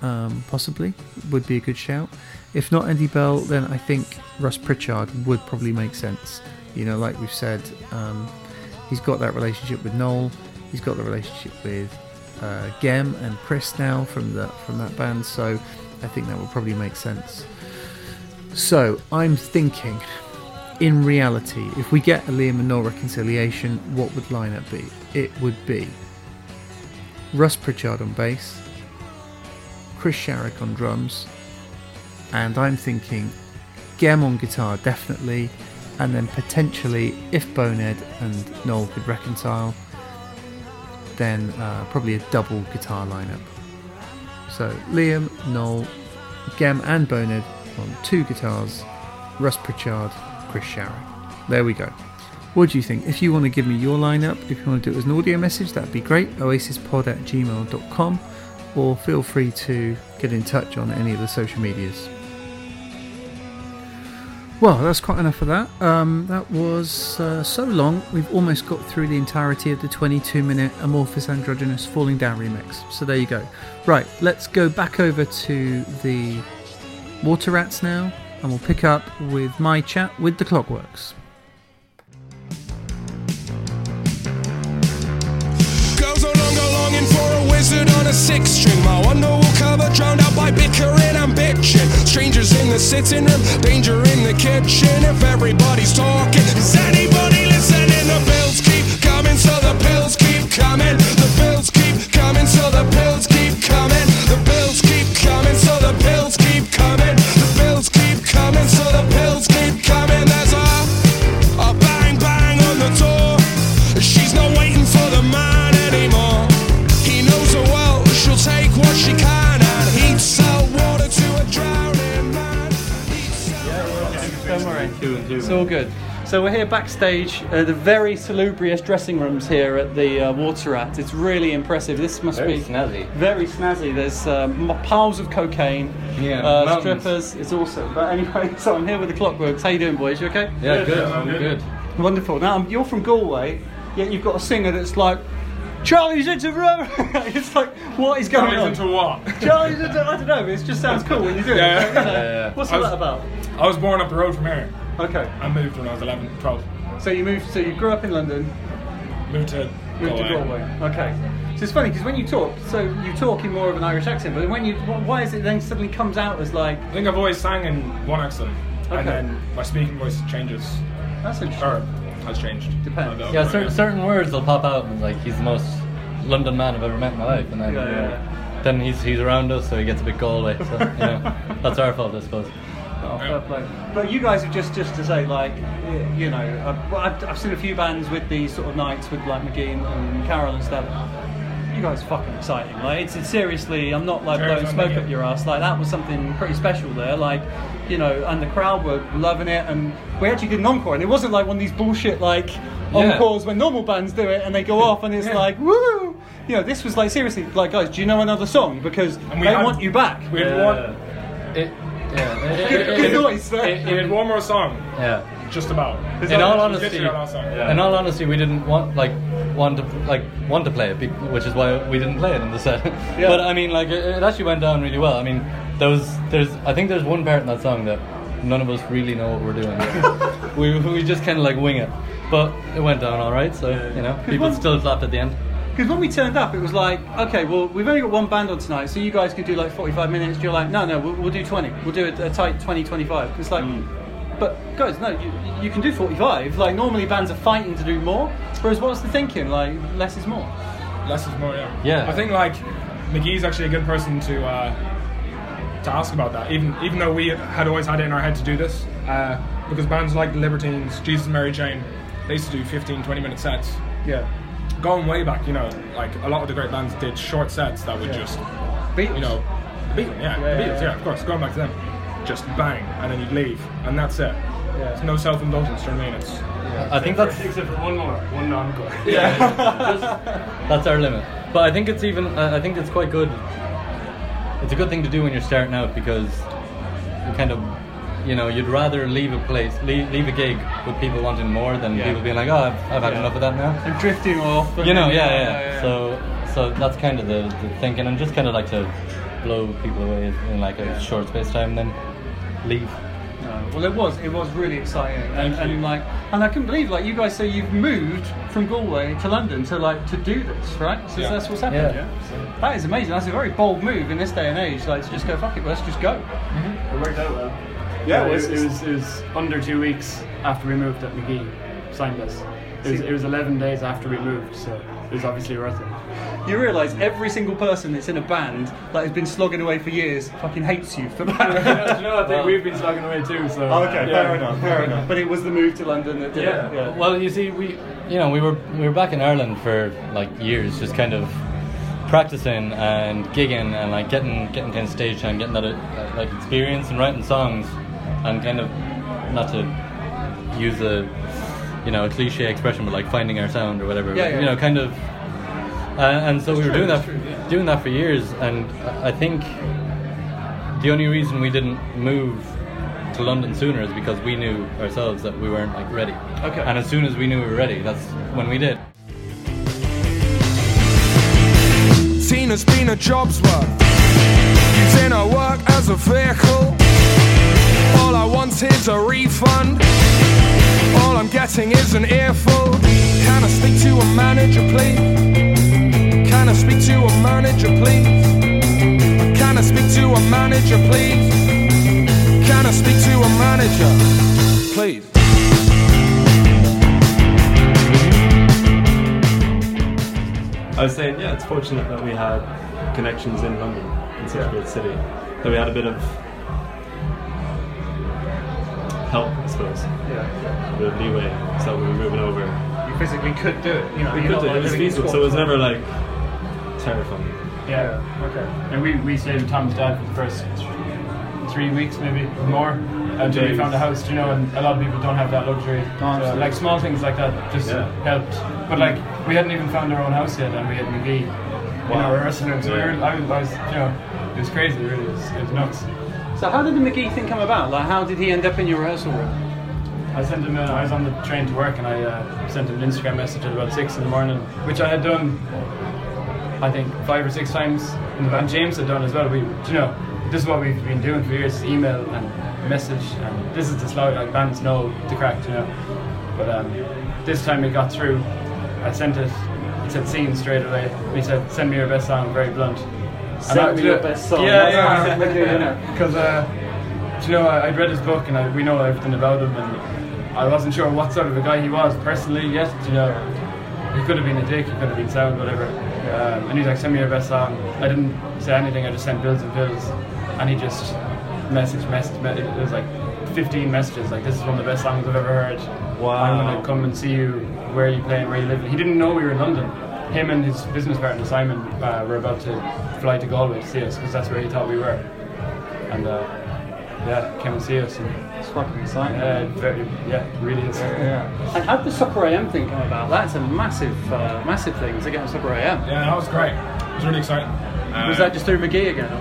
possibly would be a good shout. If not Andy Bell, then I think Russ Pritchard would probably make sense. You know, like we've said, he's got that relationship with Noel. He's got the relationship with Gem and Chris now from that band. So I think that would probably make sense. So I'm thinking, in reality, if we get a Liam and Noel reconciliation, what would lineup be? It would be Russ Pritchard on bass, Chris Sharrock on drums, and I'm thinking Gem on guitar definitely, and then potentially if Bonehead and Noel could reconcile, then probably a double guitar lineup. So Liam, Noel, Gem and Bonehead on 2 guitars, Russ Pritchard, Chris Sharrock. There we go. What do you think? If you want to give me your lineup, if you want to do it as an audio message, that'd be great. oasispod@gmail.com, or feel free to get in touch on any of the social medias. Well, that's quite enough of that. That was so long, we've almost got through the entirety of the 22-minute Amorphous Androgynous Falling Down remix. So there you go. Right, let's go back over to the Water Rats now, and we'll pick up with my chat with the Clockworks.
Girls no longer longing for a wizard on a 6-string. My wonder will cover drowned out by bickering and bitching. Strangers in the sitting room, danger in the kitchen. If everybody's talking, is anybody listening? The bills keep coming, so the pills keep coming. The bills keep coming, so the pills keep coming. The bills keep coming, so the pills keep coming. The bills keep coming, so the pills keep coming. There's a bang bang on the door. She's not waiting for the man anymore. He knows her well, she'll take what she can, and he'd sell water to a drowning man.
Don't worry, it's all good. So we're here backstage at the very salubrious dressing rooms here at the Water Rat. It's really impressive. This must be
snazzy.
Very snazzy. There's piles of cocaine, strippers. It's awesome. But anyway, so I'm here with the Clockworks. How you doing, boys? You okay?
Yeah, good. I'm good.
Wonderful. Now you're from Galway, yet you've got a singer that's like, Charlie's into row. It's like, what is going on?
Charlie's into what?
Charlie's into, I don't know. It just sounds cool when you do it.
Yeah.
What's all that about?
I was born up the road from here.
Okay.
I moved when I was 11, 12.
So you grew up in London.
Moved to
Galway. Okay. So it's funny because when you talk, you talk in more of an Irish accent, but when why is it then suddenly comes out as like?
I think I've always sang in one accent, and then my speaking voice changes.
That's interesting.
Or has changed.
Depends.
Yeah, certain words will pop out, and like he's the most London man I've ever met in my life, and then then he's around us, so he gets a bit Galway. So that's our fault, I suppose.
Oh, fair play. But you guys have just to say, like, you know, I've seen a few bands with these sort of nights with like McGee and Carol and stuff. You guys are fucking exciting. Like, it's seriously, I'm not like blowing smoke up your ass. Like, that was something pretty special there. Like, you know, and the crowd were loving it. And we actually did an encore, and it wasn't like one of these bullshit like encores when normal bands do it and they go off and it's like woo. You know, this was like seriously, like, guys, do you know another song? Because they want you back.
We had one.
Good noise.
We had one more song.
Yeah.
Just about.
In all honesty, we didn't want to play it, which is why we didn't play it in the set.
Yeah.
But I mean, like, it actually went down really well. I mean, I think there's one part in that song that none of us really know what we're doing. we just kind of like wing it, but it went down all right. So you know, people still clapped at the end.
Because when we turned up, it was like, okay, well, we've only got one band on tonight, so you guys could do like 45 minutes. You're like, no, we'll do 20. We'll do a tight 20, 25. It's like, but guys, no, you can do 45. Like, normally bands are fighting to do more. Whereas what's the thinking? Like, less is more.
Less is more, yeah.
Yeah.
I think, like, McGee's actually a good person to ask about that, even though we had always had it in our head to do this. Because bands like the Libertines, Jesus and Mary Chain, they used to do 15, 20-minute sets.
Yeah.
Going way back, you know, like a lot of the great bands did short sets that would just,
Beatles.
you know, the Beatles, yeah, of course, going back to them, just bang, and then you'd leave, and that's it.
Yeah.
It's no self-indulgence, do you know what I mean? It's,
I think that's
except for one encore.
that's our limit. But I think it's even. I think it's quite good. It's a good thing to do when you're starting out because you kind of, you know, you'd rather leave a gig with people wanting more than people being like, oh, I've had enough of that now.
And drifting off. And
you know, yeah. So that's kind of the thinking, and just kind of like to blow people away in like a short space of time, and then leave.
Well, it was really exciting, and I couldn't believe like you guys. So you've moved from Galway to London to do this, right? So that's what's happened.
Yeah.
That is amazing. That's a very bold move in this day and age. Like to just go, fuck it, let's just go.
It worked out well.
Yeah,
it was under 2 weeks after we moved that McGee signed us. It was 11 days after we moved, so it was obviously worth it.
You realise every single person that's in a band that has been slogging away for years fucking hates you for that.
Do you know what? I think we've been slogging away too. So.
Okay, fair enough. But it was the move to London that did it. Yeah.
Well, you see, we were back in Ireland for like years, just kind of practicing and gigging and like getting kind of stage time, getting that like experience and writing songs, and kind of not to use a cliche expression, but like finding our sound or whatever. Kind of. And so we were doing that for years, and I think the only reason we didn't move to London sooner is because we knew ourselves that we weren't like ready.
Okay.
And as soon as we knew we were ready, that's when we did.
Tina's been a job's worth, using her work as a vehicle. All I want is a refund. All I'm getting is an earful. Can I speak to a manager, please? Can I speak to a manager, please? Can I speak to a manager, please? Can I speak to a manager, please?
I was saying, yeah, it's fortunate that we had connections in London, in such a great city, that we had a bit of help, I suppose.
Yeah.
A bit of leeway, so we were moving over.
You physically could do it.
We could do it. It was feasible, so it was never like terrifying.
Yeah. Okay. And we stayed with Tom's dad for the first 3 weeks, maybe more, until we found a house. And a lot of people don't have that luxury. So, like small things like that just helped. But like we hadn't even found our own house yet, and we had McGee in our rehearsal room. So I was, it was crazy. Really, it was nuts.
So how did the McGee thing come about? Like, how did he end up in your rehearsal room?
I sent him. I was on the train to work, and I sent him an Instagram message at about 6 a.m, which I had done, I think, 5 or 6 times in the band. James had done as well. This is what we've been doing for years: email and message, and this is the slow. Like bands know the crack, But this time it got through. I sent it. He said "scene" straight away. He said, "Send me your best song," very blunt.
Send me your best song.
Yeah. Because I'd read his book and we know everything about him, and I wasn't sure what sort of a guy he was personally yet. He could have been a dick, he could have been sound, whatever. And he's like, "Send me your best song." I didn't say anything. I just sent bills and pills, and he just messaged. It was like 15 messages. Like, "This is one of the best songs I've ever heard.
Wow.
I'm gonna come and see you. Where are you playing? Where are you living?" He didn't know we were in London. Him and his business partner Simon were about to fly to Galway to see us because that's where he thought we were. And came and see us. And
it's fucking exciting.
Really is.
Yeah. And how did the Soccer AM thing come about? That's a massive thing to get on Soccer AM.
Yeah, that was great. It was really exciting.
Was that just through McGee again?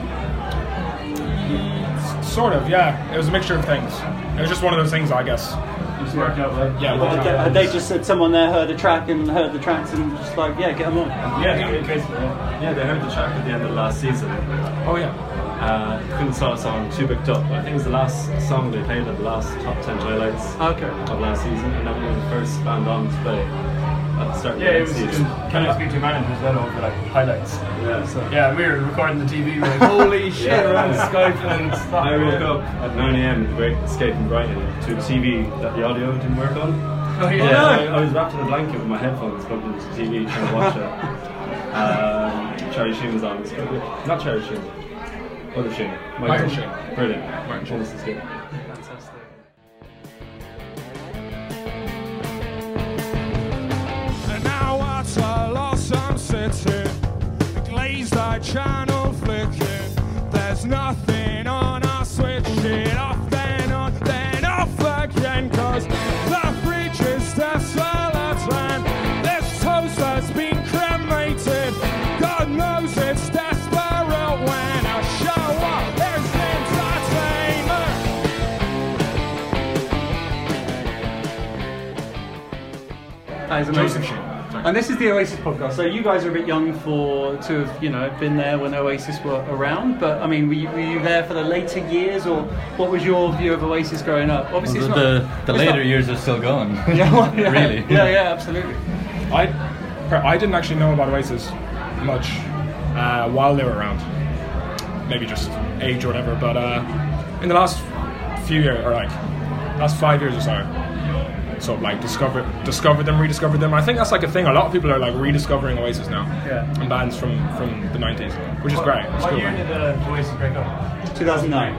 Sort of, yeah. It was a mixture of things. It was just one of those things, I guess.
It just worked out well.
Yeah.
Had they just said someone there heard the track and heard the tracks and just like, yeah, get them on?
Basically.
Yeah, they heard the track at the end of last season.
Oh yeah.
Couldn't saw a song Too Bicked Up. I think it was the last song they played at the last top 10 highlights of last season, and that was the first band on to play at the start of the season.
Can I speak to your manager as well over like highlights?
Yeah.
So, we were recording the TV. We were like, holy shit, we're on Skype and stuff.
I woke up at 9 a.m. at the Great Escape in Brighton to a TV that the audio didn't work on.
Oh yeah.
I was wrapped in a blanket with my headphones plugged into the TV trying to watch it. Charlie Sheen was on. It was good. Not Charlie Sheen. Other Sheen.
Michael Sheen.
Brilliant.
Michael Sheen.
This is good.
Fantastic.
And now at a loss I'm sitting, glazed eye channel flicking. There's nothing on, I switch it off, then on, then off again. Cause the fridge is desolate and this toast has been cremated. God knows it's desperate when I show up, there's entertainment.
That is
Joseph
amazing.
Sheen.
And this is the Oasis podcast. So you guys are a bit young to have been there when Oasis were around. But I mean, were you there for the later years, or what was your view of Oasis growing up? Obviously,
the later years are still going.
Yeah,
really.
Yeah, absolutely.
I didn't actually know about Oasis much while they were around. Maybe just age or whatever. But in the last few years, or like last 5 years or so, sort of like discovered them, rediscovered them. I think that's like a thing. A lot of people are like rediscovering Oasis now, and bands from the 90s, which is great. It's
what
cool.
year did Oasis break up?
2009.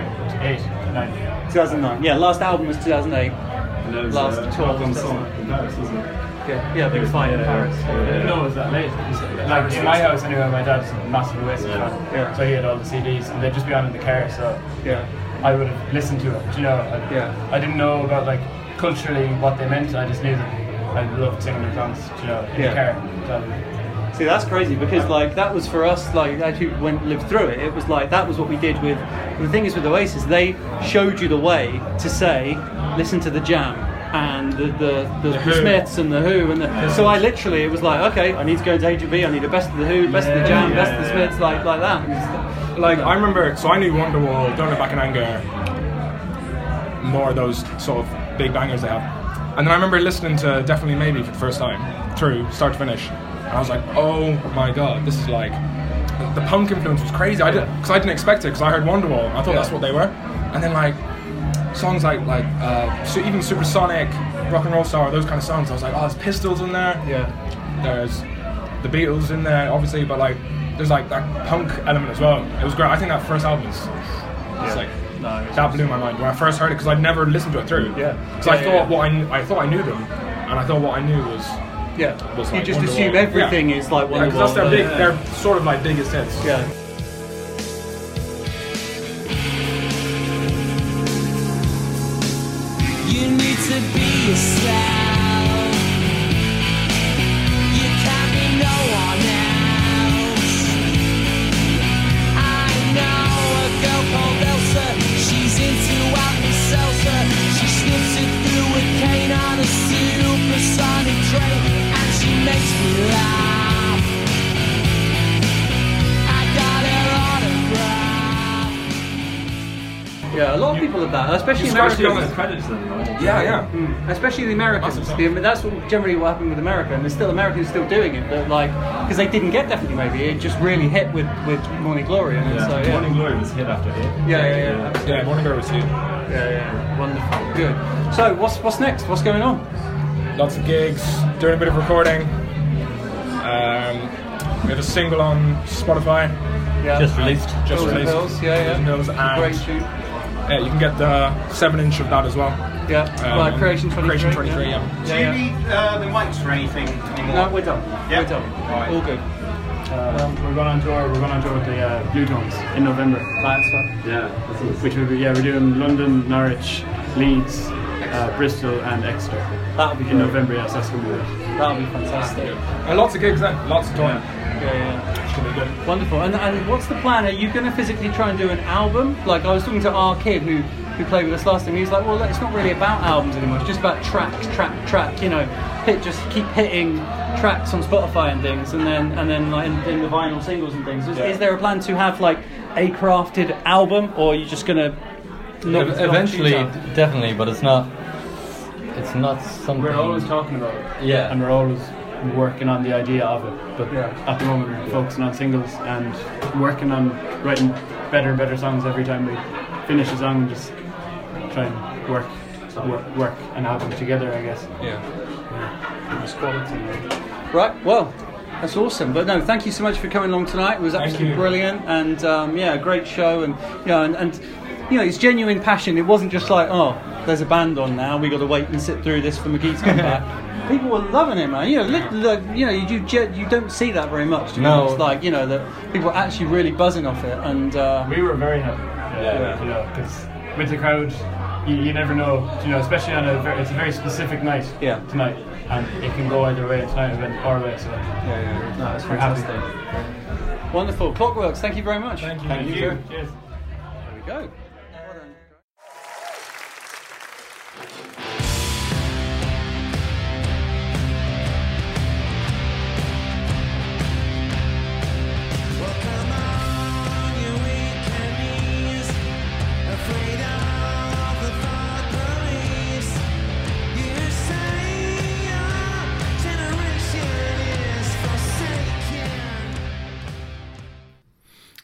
9.
2009. Yeah, last album was 2008.
And that was,
Last tour
album
was
song in Paris, wasn't it?
Yeah, big fight in Paris.
I didn't know it was that late. Like in my house anyway, my dad's a massive Oasis fan, so he had all the CDs, and they'd just be on in the car. So I would have listened to it. I didn't know about like culturally what they meant. I just knew that I loved singing their songs, in the car.
See, that's crazy because like that was for us, like as you lived through it, it was like that was what we did with. The thing is with Oasis, they showed you the way to say, listen to the Jam and the Smiths and the Who so I literally, it was like, okay, I need to go into HMV, I need a best of the Who, best of the Jam, best of the Smiths, like that.
Like I remember, so I knew Wonderwall, Don't Look Back in Anger, more of those sort of big bangers they have. And then I remember listening to Definitely Maybe for the first time, through start to finish, and I was like, oh my god, this is like, the punk influence was crazy. Because I didn't expect it, because I heard Wonderwall, I thought that's what they were. And then like songs like even Supersonic, Rock and Roll Star, those kind of songs, I was like, oh, there's Pistols in there. There's the Beatles in there, obviously, but like there's like that punk element as well. It was great. I think that first album is like that blew my mind when I first heard it, because I'd never listened to it through. Because I thought I knew them, and I thought what I knew was was like
you just
Wonderwall.
assume everything is like Wonderwall.
Because that's they're sort of like biggest hits.
You need to be yourself. You can't be no one else. I know a girl called Elsa. She's into Alka-Seltzer. She snips it through a cane on a supersonic train, and she makes me laugh. I got her autograph.
Yeah, a lot of people have that, especially Americans.
Credits them, right?
Especially the Americans. That's what generally what happened with America, and there's still Americans still doing it, but like because they didn't get Definitely Maybe, it just really hit with Morning Glory, and so
Morning Glory was hit after hit.
Yeah,
Morning Glory was huge.
Wonderful, good. So what's next? What's going on?
Lots of gigs, doing a bit of recording. We have a single on Spotify.
Just released.
Hills, and
great tune.
You can get the 7-inch of that as well.
Creation 23.
Creation 23,
Do you need the mics for anything anymore?
No, we're done. We're done.
Right.
All good.
We're going on tour. We're going on tour with the Blue Tones in November.
That's fun.
Which will be we're doing London, Norwich, Leeds, Bristol, and Exeter.
That'll be
in November. Yes, that's going to be good.
That'll be fantastic.
And lots of gigs then, lots of touring.
It's going to be good. Wonderful. And what's the plan? Are you going to physically try and do an album? Like I was talking to our kid who played with us last time. He was like, well, it's not really about albums anymore. It's just about track. You know, just keep hitting tracks on Spotify and things, and then like in the vinyl singles and things. Is there a plan to have like a crafted album, or are you just going to?
Eventually, definitely, but it's not something.
We're always talking about it.
Yeah.
And we're always working on the idea of it. But at the moment, we're focusing on singles and working on writing better and better songs every time we finish a song, and just try and work an album together, I guess. It's quality.
Right. Well, that's awesome. But no, thank you so much for coming along tonight. It was absolutely brilliant, and a great show, and and you know, it's genuine passion. It wasn't just like, oh, there's a band on now, we got to wait and sit through this for McGee to come back. People were loving it, man. You don't see that very much.
No.
It's like, that people are actually really buzzing off it, and
we were very happy. Because with the crowd, you never know. Especially on it's a very specific night. Tonight, and it can go either way tonight or way. So
no, it's fantastic. Wonderful. Clockworks, thank you very much.
Thank you.
Cheers.
Cheers.
There we go.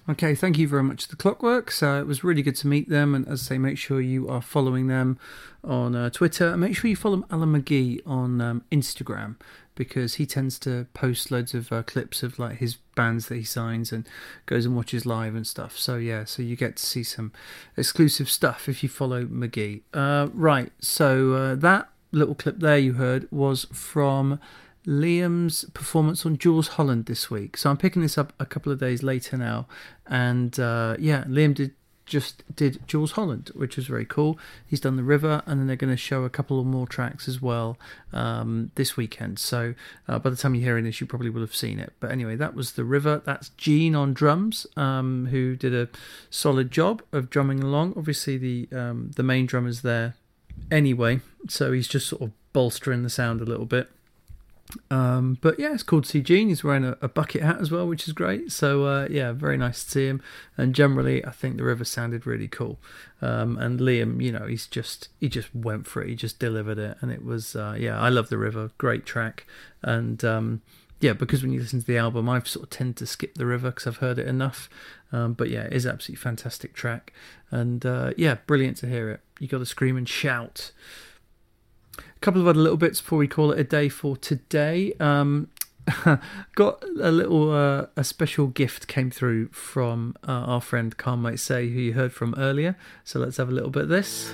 Okay, thank you very much to The Clockworks. It was really good to meet them, and as I say, make sure you are following them on Twitter, and make sure you follow Alan McGee on Instagram, because he tends to post loads of clips of like his bands that he signs and goes and watches live and stuff. So yeah, so you get to see some exclusive stuff if you follow McGee. Right, so that little clip there you heard was from Liam's performance on Jules Holland this week. So I'm picking this up a couple of days later now, and Liam did Jules Holland, which was very cool. He's done The River, and then they're going to show a couple of more tracks as well this weekend. So by the time you're hearing this, you probably will have seen it. But anyway, that was The River. That's Gene on drums, who did a solid job of drumming along. Obviously, the main drummer's there anyway, so he's just sort of bolstering the sound a little bit. But yeah, it's cool to see Gene. He's wearing a bucket hat as well, which is great. So yeah, very nice to see him. And generally, I think The River sounded really cool. And Liam, you know, he just went for it. He just delivered it, and it was I love The River. Great track. And yeah, because when you listen to the album, I've sort of tend to skip The River because I've heard it enough. But yeah, it is an absolutely fantastic track. And yeah, brilliant to hear it. You got to scream and shout. A couple of other little bits before we call it a day for today. Got a little a special gift came through from our friend Calm Might Say, who you heard from earlier. So let's have a little bit of this.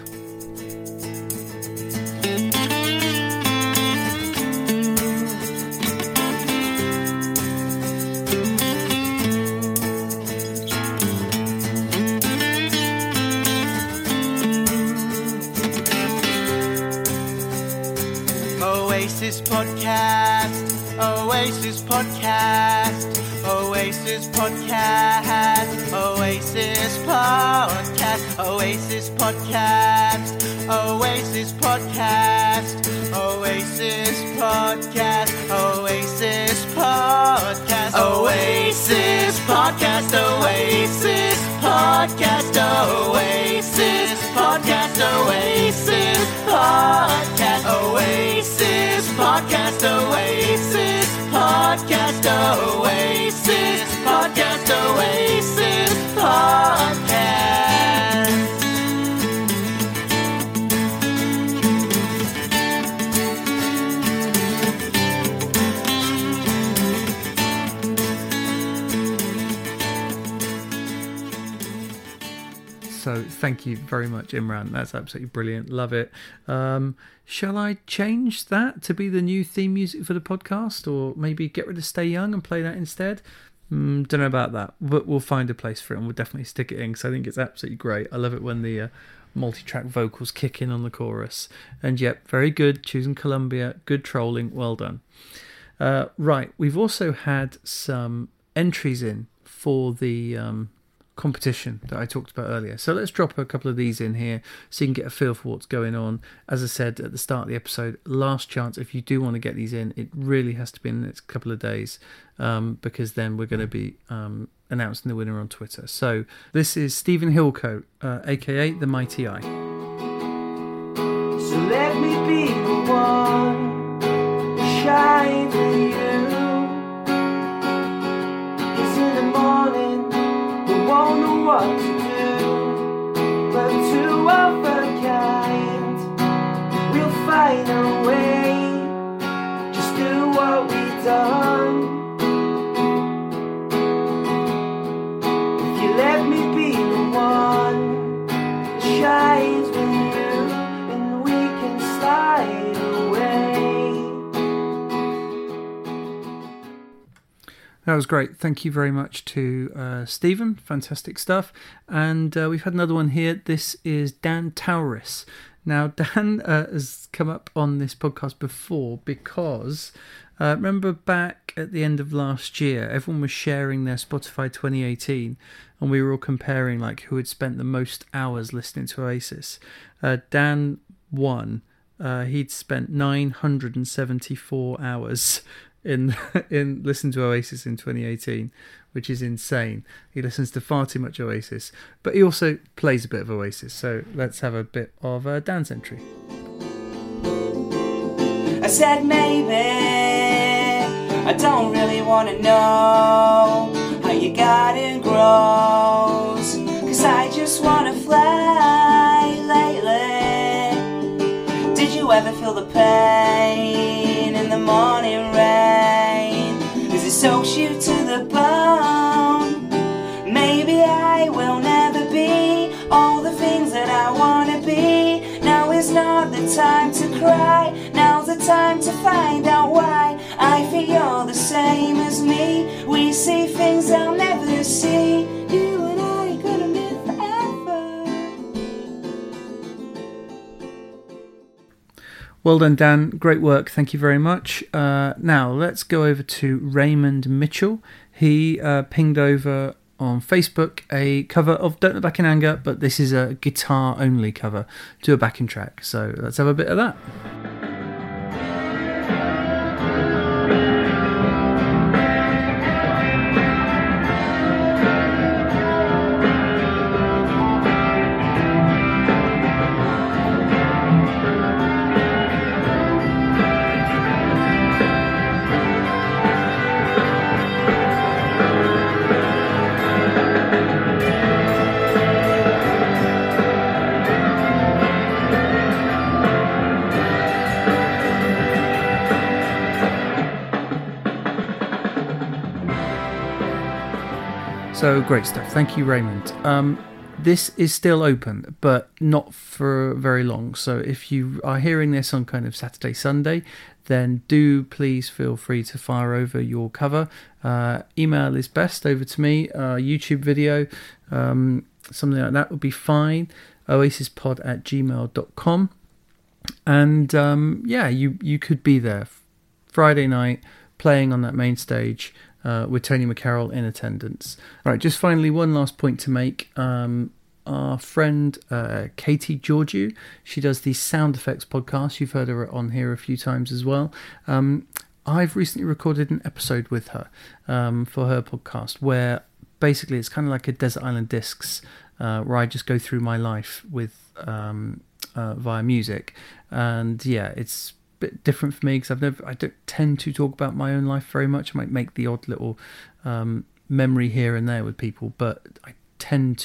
Oasis Podcast, Oasis Podcast, Oasis Podcast, Oasis Podcast, Oasis Podcast, Oasis Podcast, Oasis Podcast, Oasis Podcast, Oasis Podcast, Oasis Podcast, Oasis Podcast, Oasis Podcast, Oasis Podcast, Oasis Podcast, Oasis Podcast, Oasis Podcast.
So thank you very much, Imran. That's absolutely brilliant. Love it. Shall I change that to be the new theme music for the podcast, or maybe get rid of Stay Young and play that instead? Don't know about that, but we'll find a place for it, and we'll definitely stick it in, because I think it's absolutely great. I love it when the multi-track vocals kick in on the chorus. And yep, very good. Choosing Columbia. Good trolling. Well done. Right, we've also had some entries in for the competition that I talked about earlier. So let's drop a couple of these in here so you can get a feel for what's going on. As I said at the start of the episode, last chance if you do want to get these in, it really has to be in the next couple of days, because then we're going to be announcing the winner on Twitter. So this is Stephen Hillcoat, aka The Mighty Eye.
So let me be the one to shine for you. It's in the morning, won't know what to do, but two of a kind, we'll find a way, just do what we've done. If you let me be the one that shines with you, and we can slide away.
That was great. Thank you very much to Stephen. Fantastic stuff. And we've had another one here. This is Dan Tauris. Now, Dan has come up on this podcast before because remember back at the end of last year, everyone was sharing their Spotify 2018, and we were all comparing like who had spent the most hours listening to Oasis. Dan won. He'd spent 974 hours in listening to Oasis in 2018, which is insane. He listens to far too much Oasis, but he also plays a bit of Oasis. So let's have a bit of Dan's entry.
I said maybe I don't really want to know how your garden grows. 'Cause I just wanna fly lately. Did you ever feel the pain in the morning rain? 'Cause it soaks you to the bone. Maybe I will never be all the things that I wanna be. Now is not the time to cry. Now's the time to find out why. I think you're the same as me. We see things I'll never see. You and I could have been forever.
Well done, Dan. Great work. Thank you very much. Now let's go over to Raymond Mitchell. He pinged over on Facebook a cover of Don't Look Back in Anger, but this is a guitar only cover to a backing track. So let's have a bit of that. So great stuff. Thank you, Raymond. This is still open, but not for very long. So if you are hearing this on kind of Saturday, Sunday, then do please feel free to fire over your cover. Email is best over to me. YouTube video, something like that would be fine. oasispod@gmail.com. And yeah, you could be there Friday night playing on that main stage with Tony McCarroll in attendance. All right, just finally one last point to make. Our friend Katie Georgiou, she does the Sound Effects podcast. You've heard her on here a few times as well. I've recently recorded an episode with her for her podcast where basically it's kind of like a Desert Island Discs where I just go through my life with via music. And yeah, it's bit different for me because I don't tend to talk about my own life very much. I might make the odd little memory here and there with people, but I don't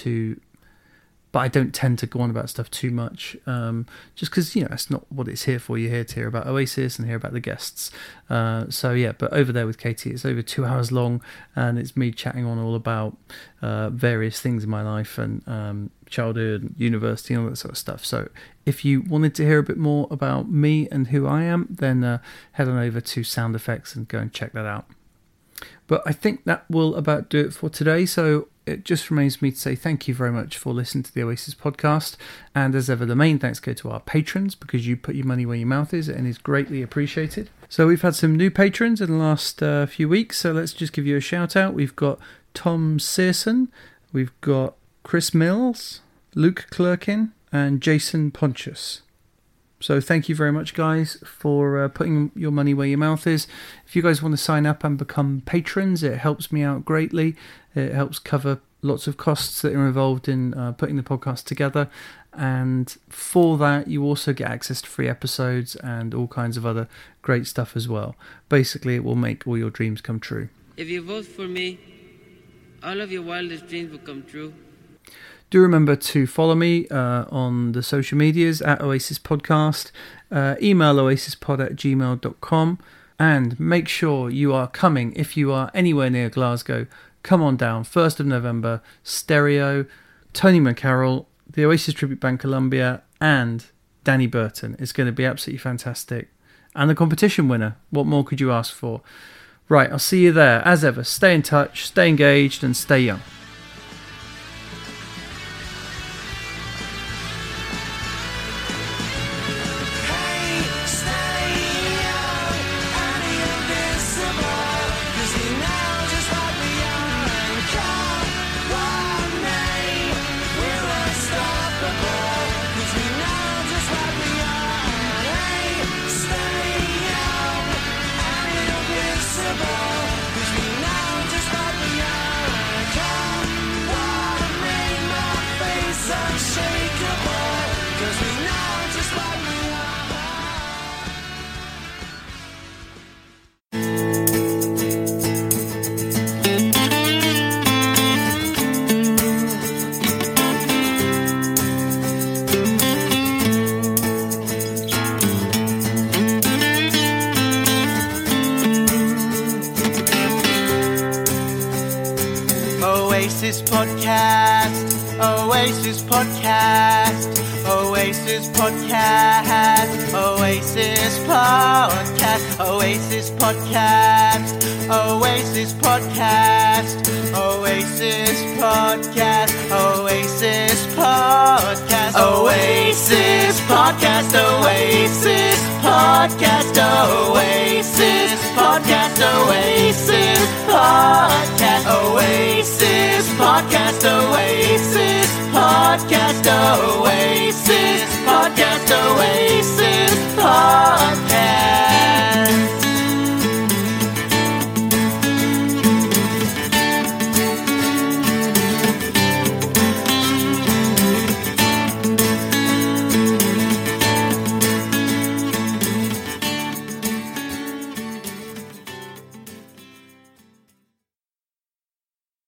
tend to go on about stuff too much, just because that's not what it's here for. You're here to hear about Oasis and hear about the guests. So yeah, but over there with Katie, it's over 2 hours long, and it's me chatting on all about various things in my life and childhood, university, and all that sort of stuff. So if you wanted to hear a bit more about me and who I am, then head on over to Sound Effects and go and check that out. But I think that will about do it for today. So it just remains for me to say thank you very much for listening to the Oasis podcast. And as ever, the main thanks go to our patrons, because you put your money where your mouth is and is greatly appreciated. So we've had some new patrons in the last few weeks. So let's just give you a shout out. We've got Tom Searson, we've got Chris Mills, Luke Clerkin, and Jason Pontius. So thank you very much, guys, for putting your money where your mouth is. If you guys want to sign up and become patrons, it helps me out greatly. It helps cover lots of costs that are involved in putting the podcast together. And for that, you also get access to free episodes and all kinds of other great stuff as well. Basically, it will make all your dreams come true.
If you vote for me, all of your wildest dreams will come true.
Do remember to follow me on the social medias at Oasis Podcast. Email oasispod@gmail.com. And make sure you are coming, if you are anywhere near Glasgow, come on down. 1st of November, Stereo, Tony McCarroll, the Oasis Tribute Band Columbia, and Danny Burton. It's going to be absolutely fantastic. And the competition winner. What more could you ask for? Right, I'll see you there. As ever, stay in touch, stay engaged, and stay young.
Come Oasis Podcast, Oasis Podcast, Oasis Podcast, Oasis Podcast, Oasis Podcast, Oasis Podcast, Oasis Podcast, Oasis Podcast, Oasis Podcast, Oasis Podcast, Oasis Podcast, Oasis Podcast, Oasis Podcast, Oasis Podcast, Oasis Podcast, Oasis Podcast.